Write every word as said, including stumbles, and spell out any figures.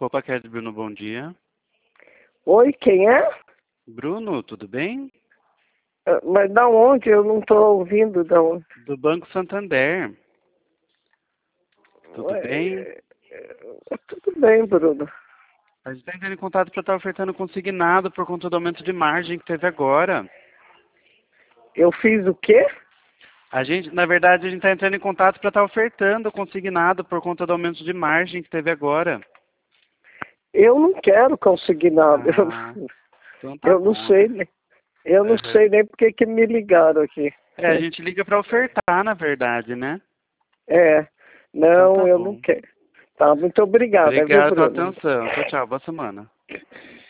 Popaquete Bruno, bom dia. Oi, quem é? Bruno, tudo bem? Ah, Mas da onde? Eu não estou ouvindo da onde. Do Banco Santander. Tudo Ué, bem? é, é, Tudo bem, Bruno. A gente está entrando em contato para estar ofertando consignado por conta do aumento de margem que teve agora. Eu fiz o quê? A gente, na verdade, a gente está entrando em contato para estar ofertando consignado por conta do aumento de margem que teve agora. Eu não quero conseguir nada. Ah, então Eu, tá eu não bom. sei, né? Eu não Uhum. sei nem porque que me ligaram aqui. É, a gente liga para ofertar, na verdade, né? É, Então não, tá eu não bom. quero. Tá, muito obrigada, viu, Obrigado pela Bruno? atenção. Tchau, tchau. Boa semana.